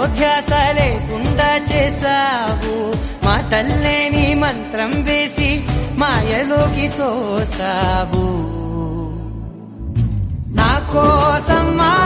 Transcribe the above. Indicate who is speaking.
Speaker 1: ధ్యాస లేకుండా చేసావు, మాటల్లే నీ మంత్రం వేసి మాయలోకి తోసావు. నా కోసం